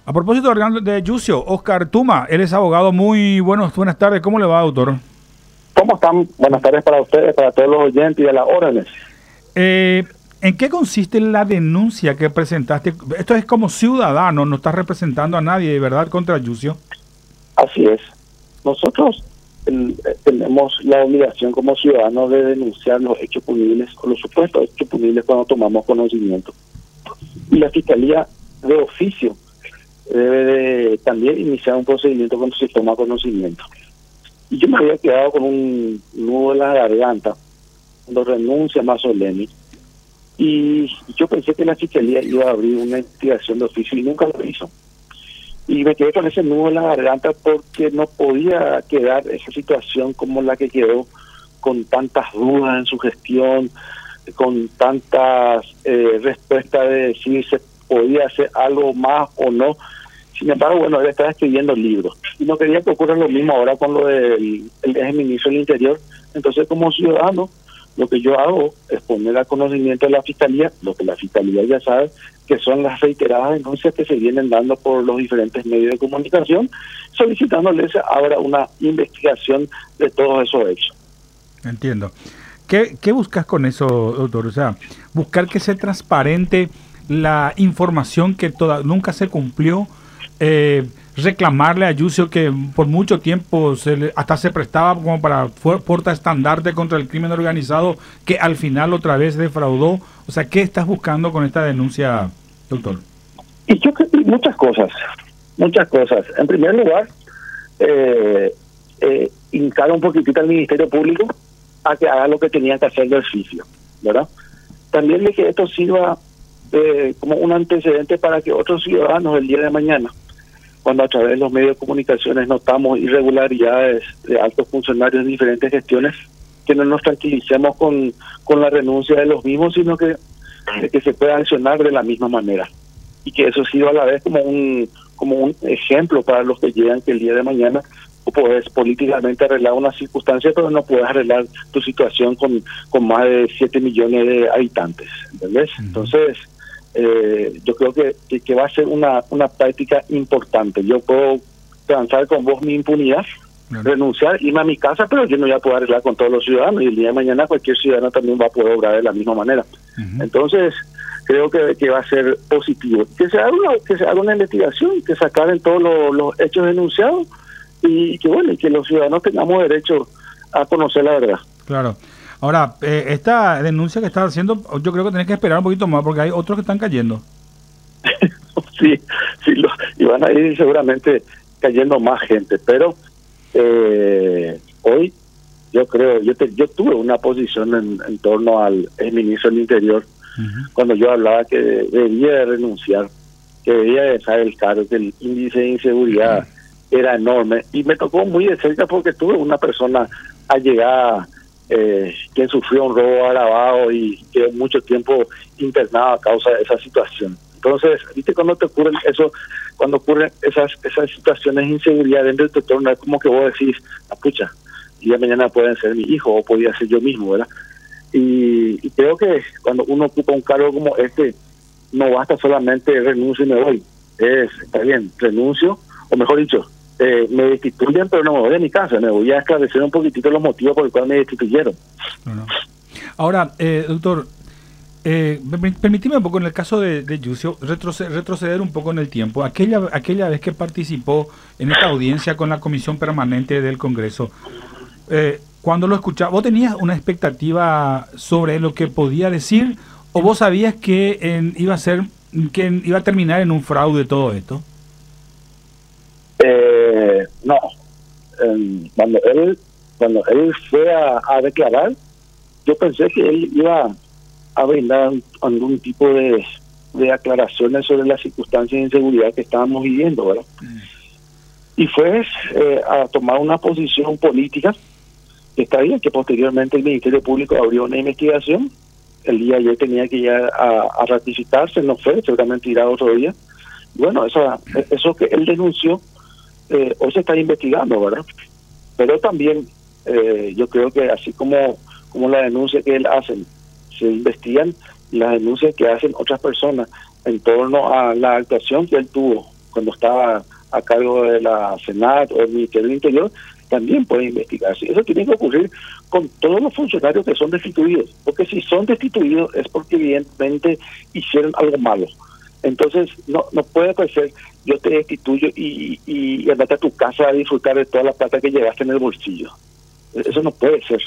A propósito de Yucio, Oscar Tuma, él es abogado. Buenas tardes. ¿Cómo le va, doctor? ¿Cómo están? Buenas tardes para ustedes, para todos los oyentes y a las órdenes. ¿En qué consiste la denuncia que presentaste? Esto es como ciudadano, no estás representando a nadie, ¿de verdad, contra Yucio? Así es. Nosotros tenemos la obligación como ciudadanos de denunciar los hechos punibles o los supuestos hechos punibles cuando tomamos conocimiento. Y la Fiscalía de oficio debe de también iniciar un procedimiento cuando se toma conocimiento. Y yo me había quedado con un nudo en la garganta cuando renuncia Mazzoleni. Y yo pensé que la Fiscalía iba a abrir una investigación de oficio y nunca lo hizo. Y me quedé con ese nudo en la garganta porque no podía quedar esa situación como la que quedó, con tantas dudas en su gestión, con tantas respuestas de decir si podía hacer algo más o no. Sin embargo, bueno, él estaba escribiendo libros y no quería que ocurra lo mismo ahora con lo del ex ministro del Interior. Entonces, como ciudadano, lo que yo hago es poner al conocimiento de la Fiscalía, lo que la Fiscalía ya sabe, que son las reiteradas denuncias que se vienen dando por los diferentes medios de comunicación, solicitándoles ahora una investigación de todos esos hechos. Entiendo. ¿Qué buscas con eso, doctor? O sea, buscar que sea transparente la información que nunca se cumplió, reclamarle a Yucio que por mucho tiempo hasta se prestaba como para portaestandarte contra el crimen organizado, que al final otra vez defraudó. O sea, ¿qué estás buscando con esta denuncia, doctor? Y yo creo que muchas cosas. En primer lugar, hincar un poquitito al Ministerio Público a que haga lo que tenía que hacer de oficio, ¿verdad? También de que esto sirva como un antecedente para que otros ciudadanos el día de mañana, cuando a través de los medios de comunicaciones notamos irregularidades de altos funcionarios de diferentes gestiones, que no nos tranquilicemos con la renuncia de los mismos, sino que se pueda accionar de la misma manera. Y que eso sirva a la vez como un ejemplo para los que llegan, que el día de mañana tú puedes políticamente arreglar una circunstancia, pero no puedes arreglar tu situación con más de 7 millones de habitantes, ¿entendés? Entonces, yo creo que va a ser una práctica importante. Yo puedo transar con vos mi impunidad, renunciar, irme a mi casa, pero yo no voy a poder arreglar con todos los ciudadanos, y el día de mañana cualquier ciudadano también va a poder obrar de la misma manera. Entonces, creo que va a ser positivo. Que se haga una investigación, que se aclaren todos los hechos denunciados, y que los ciudadanos tengamos derecho a conocer la verdad. Claro. Ahora, esta denuncia que estás haciendo, yo creo que tenés que esperar un poquito más, porque hay otros que están cayendo. sí, y van a ir seguramente cayendo más gente, pero hoy yo creo, yo tuve una posición en torno al ministro del Interior, cuando yo hablaba que debía de renunciar, que debía de dejar el cargo, que el índice de inseguridad era enorme, y me tocó muy de cerca porque tuve una persona allegada quien sufrió un robo agravado y quedó mucho tiempo internado a causa de esa situación. Entonces, viste, cuando ocurren esas situaciones de inseguridad dentro de tu entorno, es como que vos decís, pucha, y ya mañana pueden ser mi hijo o podría ser yo mismo, ¿verdad? Y creo que cuando uno ocupa un cargo como este, no basta solamente renuncio y me voy. Está bien, renuncio, o mejor dicho, me destituyen, pero no me voy a mi casa, me voy a esclarecer un poquitito los motivos por los cuales me destituyeron. Ahora, doctor, permíteme un poco en el caso de Yucio retroceder un poco en el tiempo. Aquella vez que participó en esta audiencia con la Comisión Permanente del Congreso, cuando lo escuchaba, ¿vos tenías una expectativa sobre lo que podía decir, o vos sabías que iba a terminar en un fraude todo esto? No. Cuando él fue a declarar, yo pensé que él iba a brindar algún tipo de aclaraciones sobre las circunstancias de inseguridad que estábamos viviendo, ¿verdad? Y fue a tomar una posición política, que está bien, que posteriormente el Ministerio Público abrió una investigación. El día de ayer tenía que ir a ratificarse, no fue, seguramente irá otro día. Bueno, eso que él denunció, hoy se está investigando, ¿verdad? Pero también yo creo que así como la denuncia que él hace, se investigan las denuncias que hacen otras personas en torno a la actuación que él tuvo cuando estaba a cargo de la Senat o el Ministerio del Interior, también puede investigarse. Eso tiene que ocurrir con todos los funcionarios que son destituidos, porque si son destituidos es porque evidentemente hicieron algo malo. Entonces no puede ser yo te destituyo y andate a tu casa a disfrutar de toda la plata que llevaste en el bolsillo. Eso no puede ser.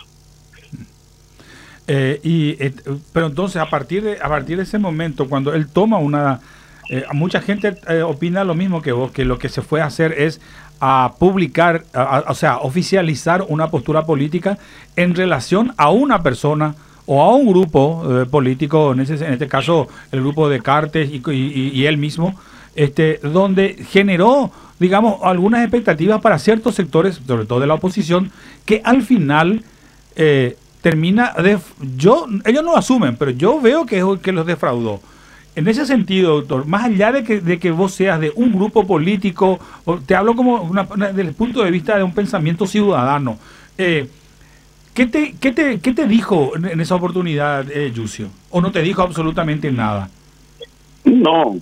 Pero entonces a partir de ese momento, cuando él toma una... mucha gente opina lo mismo que vos, que lo que se fue a hacer es a publicar, o sea, oficializar una postura política en relación a una persona o a un grupo político, en este caso el grupo de Cartes y él mismo, donde generó, digamos, algunas expectativas para ciertos sectores, sobre todo de la oposición, que al final termina ellos no asumen, pero yo veo que los defraudó. En ese sentido, doctor, más allá de que vos seas de un grupo político, te hablo como desde el punto de vista de un pensamiento ciudadano, ¿qué te dijo en esa oportunidad, Yucio? ¿O no te dijo absolutamente nada? No,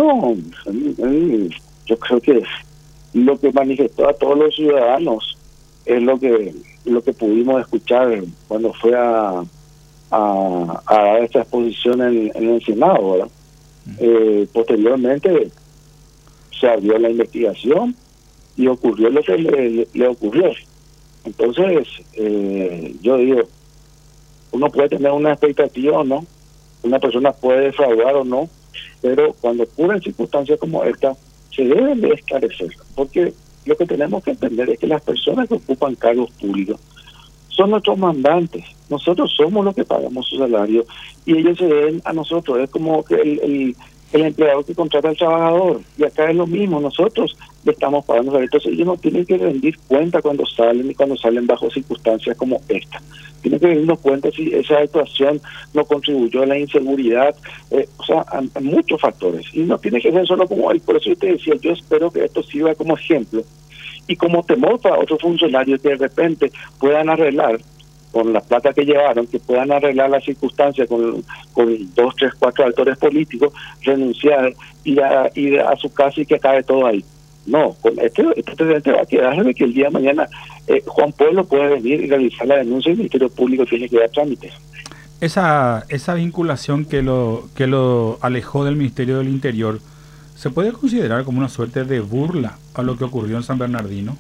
yo creo que lo que manifestó a todos los ciudadanos es lo que pudimos escuchar cuando fue a dar esta exposición en el Senado, ¿verdad? Posteriormente se abrió la investigación y ocurrió lo que le ocurrió. Entonces, yo digo, uno puede tener una expectativa o no, una persona puede defraudar o no, pero cuando ocurren circunstancias como esta, se deben de esclarecer, porque lo que tenemos que entender es que las personas que ocupan cargos públicos son nuestros mandantes. Nosotros somos los que pagamos su salario y ellos se deben a nosotros. Es como que el empleador que contrata al trabajador. Y acá es lo mismo, nosotros le estamos pagando. Entonces ellos no tienen que rendir cuenta cuando salen y cuando salen bajo circunstancias como esta. Tienen que rendirnos cuenta si esa actuación no contribuyó a la inseguridad, o sea, a muchos factores. Y no tiene que ser solo como él. Por eso yo te decía, yo espero que esto sirva como ejemplo y como temor para otros funcionarios que de repente puedan arreglar con la plata que llevaron, que puedan arreglar las circunstancias con 2, 3, 4 actores políticos, renunciar, ir a su casa y que acabe todo ahí. No, con este presidente va a quedar de que el día de mañana Juan Pueblo puede venir y realizar la denuncia y el Ministerio Público tiene que dar trámites. Esa vinculación que lo alejó del Ministerio del Interior, ¿se puede considerar como una suerte de burla a lo que ocurrió en San Bernardino?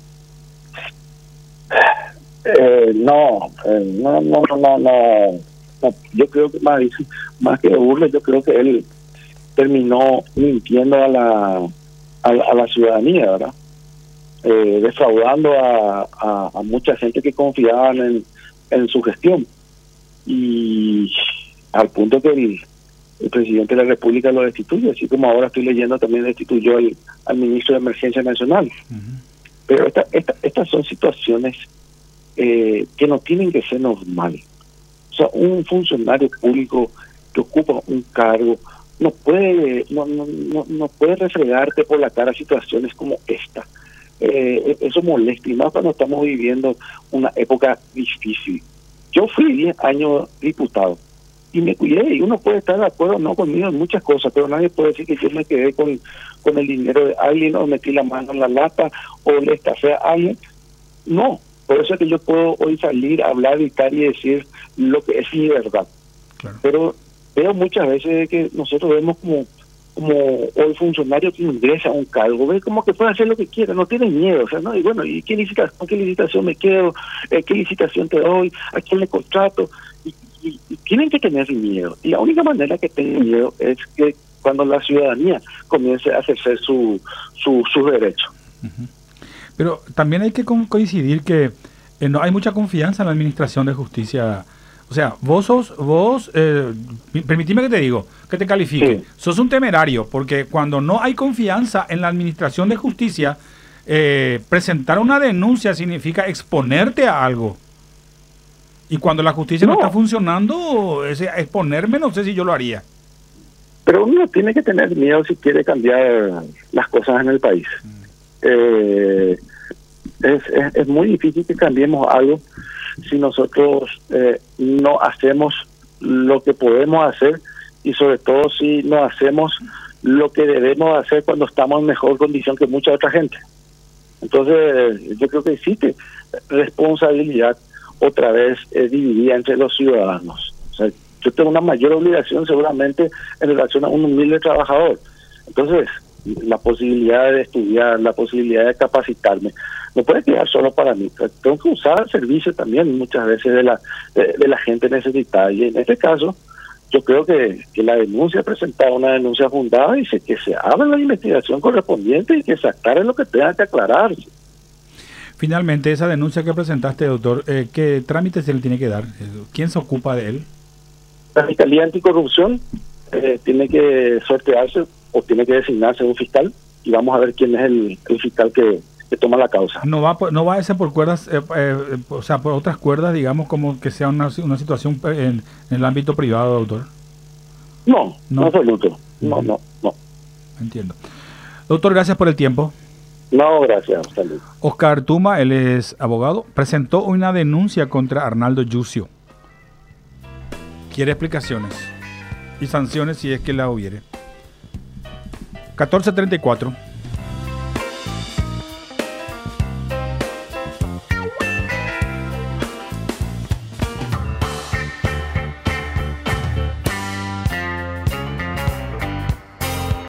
No. Yo creo que más que de burla, yo creo que él terminó mintiendo a la ciudadanía, ¿verdad? Defraudando a mucha gente que confiaban en su gestión. Y al punto que el presidente de la República lo destituye, así como ahora estoy leyendo también destituyó al ministro de Emergencia Nacional. Pero estas son situaciones que no tienen que ser normales. O sea, un funcionario público que ocupa un cargo no puede refregarte por la cara situaciones como esta. Eso molesta, y más cuando estamos viviendo una época difícil. Yo fui 10 años diputado y me cuidé, y uno puede estar de acuerdo o no conmigo en muchas cosas, pero nadie puede decir que yo me quedé con el dinero de alguien, o metí la mano en la lata, o le estafé a alguien. No, por eso es que yo puedo hoy salir, hablar, gritar y decir lo que es mi verdad. Claro. Pero veo muchas veces que nosotros vemos como el funcionario que ingresa a un cargo, ve como que puede hacer lo que quiera, no tiene miedo, o sea, no, y bueno, ¿y qué licitación me quedo? ¿Qué licitación te doy? ¿A quién le contrato? Y tienen que tener miedo, y la única manera que tengan miedo es que cuando la ciudadanía comience a ejercer sus derechos. Pero también hay que coincidir que no hay mucha confianza en la administración de justicia. O sea, permitime que te digo, que te califique. Sí. Sos un temerario, porque cuando no hay confianza en la administración de justicia, presentar una denuncia significa exponerte a algo. Y cuando la justicia no está funcionando, exponerme, no sé si yo lo haría. Pero uno tiene que tener miedo si quiere cambiar las cosas en el país. Es muy difícil que cambiemos algo si nosotros no hacemos lo que podemos hacer, y sobre todo si no hacemos lo que debemos hacer cuando estamos en mejor condición que mucha otra gente. Entonces, yo creo que existe responsabilidad otra vez dividida entre los ciudadanos. O sea, yo tengo una mayor obligación seguramente en relación a un humilde trabajador. Entonces, la posibilidad de estudiar, la posibilidad de capacitarme, no puede quedar solo para mí. Tengo que usar el servicio también muchas veces de la gente necesitada. Y en este caso, yo creo que la denuncia presentada, una denuncia fundada, dice que se haga la investigación correspondiente y que se aclare lo que tenga que aclararse. Finalmente, esa denuncia que presentaste, doctor, ¿qué trámite se le tiene que dar? ¿Quién se ocupa de él? La Fiscalía Anticorrupción tiene que sortearse o tiene que designarse un fiscal y vamos a ver quién es el fiscal que toma la causa. No va a ser por cuerdas, o sea, por otras cuerdas, digamos, como que sea una situación en el ámbito privado, doctor. No, absoluto. No. Entiendo. Doctor, gracias por el tiempo. No, gracias. Salud. Oscar Tuma, él es abogado, presentó una denuncia contra Arnaldo Yucio. Quiere explicaciones y sanciones si es que la hubiere. 14:34.